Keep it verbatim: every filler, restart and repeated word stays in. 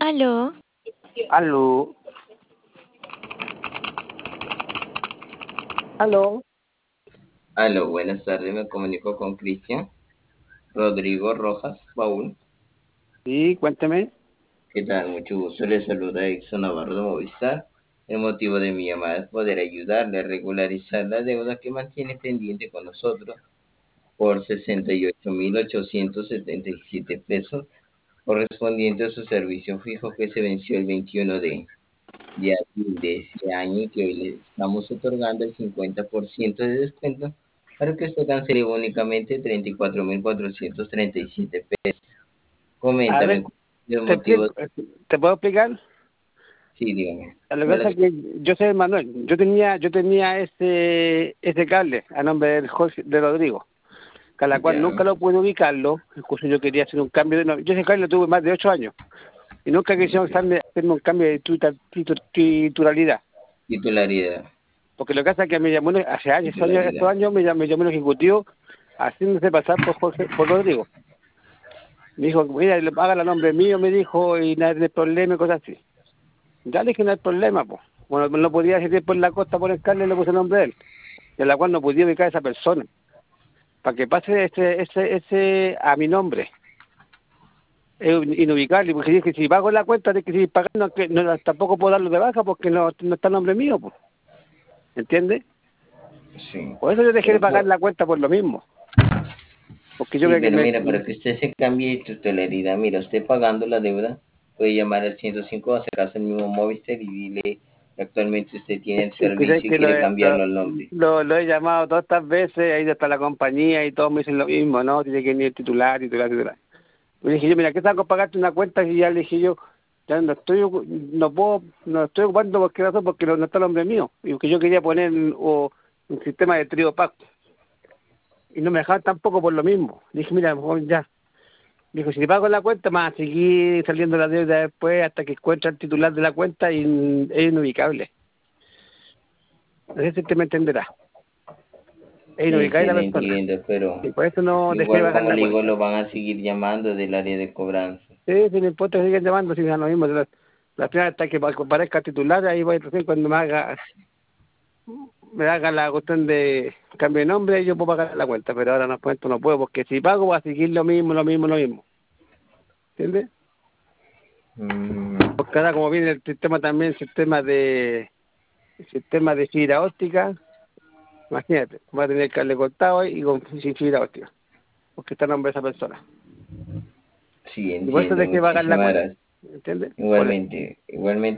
Aló. Aló. Aló. Aló, buenas tardes, me comunico con Cristian Rodrigo Rojas Baúl. Sí, cuénteme. ¿Qué tal? Mucho gusto, le saluda Exxon Navarro de Movistar. El motivo de mi llamada es poder ayudarle a regularizar la deuda que mantiene pendiente con nosotros por sesenta y ocho mil ochocientos setenta y siete pesos, correspondiente a su servicio fijo que se venció el veintiuno de, de abril de ese año y que hoy le estamos otorgando el cincuenta por ciento de descuento para que usted cancele únicamente treinta y cuatro mil cuatrocientos treinta y siete pesos. A ver, Coméntame el te motivo. explico. ¿Te puedo explicar? Sí, dígame. Lo que Me lo pasa es que yo soy Manuel. Yo tenía, yo tenía ese, ese cable a nombre del Jorge, de Rodrigo, que a la cual Ya. nunca lo pude ubicarlo. Incluso yo quería hacer un cambio de nombre. Yo ese cable lo tuve más de ocho años y nunca quisieron hacerme, hacerme un cambio de tuta- titu- titularidad. Titularidad. Porque lo que pasa es que me llamó un- hace años, años estos Titularidad. años me llamó, me llamó un ejecutivo haciéndose pasar por Jorge, por Rodrigo. Me dijo, mira, haga el nombre mío, me dijo, y nada de problema y cosas así. Ya le dije, no hay problema, pues. Bueno, no podía decir tiempo en la costa por el carne, le puse el nombre de él, de la cual no podía ubicar a esa persona. Para que pase ese, ese, ese a mi nombre, es inubicable, porque dije, si pago la cuenta de que si pagando, que no, tampoco puedo darlo de baja porque no, no está el nombre mío, pues. ¿Entiendes? Sí. Por eso yo dejé de Pero, pagar por- la cuenta por lo mismo. Porque yo sí, creo que pero me... mira, para que usted se cambie de titularidad, mira, usted pagando la deuda, puede llamar al ciento cinco, acercarse al mismo Movistar y dile que actualmente usted tiene el Es que, sé servicio y que lo, quiere he- lo, cambiarlo al nombre. lo, lo he llamado todas estas veces, he ido hasta la compañía y todos me dicen lo mismo, ¿no? Tiene que venir titular, titular, titular. Le dije yo, mira, ¿qué tengo que pagarte una cuenta? Y ya le dije yo, ya no estoy, ocu- no puedo, no estoy ocupando por qué razón, porque no, no está el nombre mío. Y que yo quería poner o, un sistema de trío pacto. Y no me dejaban tampoco por lo mismo. Le dije, mira, mejor ya. Dijo, si te pago la cuenta, más a seguir saliendo la deuda después hasta que encuentre el titular de la cuenta y mm, es inubicable. No sé si usted me entenderá. Es Sí, inubicable sí, la le persona. entiendo, pero Y por eso no dejé de igual, pagar como la le digo, cuenta. lo van a seguir llamando del área de cobranza. Sí, si no importa, siguen llamando, si dan lo mismo. La, la primera hasta que aparezca titular, ahí voy recién cuando me haga, me haga la cuestión de cambio de nombre, yo puedo pagar la cuenta, pero ahora no cuento, no puedo, porque si pago va a seguir lo mismo, lo mismo, lo mismo. ¿Entiendes? Mm, Porque ahora como viene el sistema también, sistema de el sistema de fibra óptica, imagínate, va a tener el cable cortado y con sin fibra óptica, porque está a nombre de esa persona. sí, Y por eso entiendo. dejé de pagar la Muchísimas cuenta. gracias. ¿Entiendes? Por eso. Igualmente, igualmente.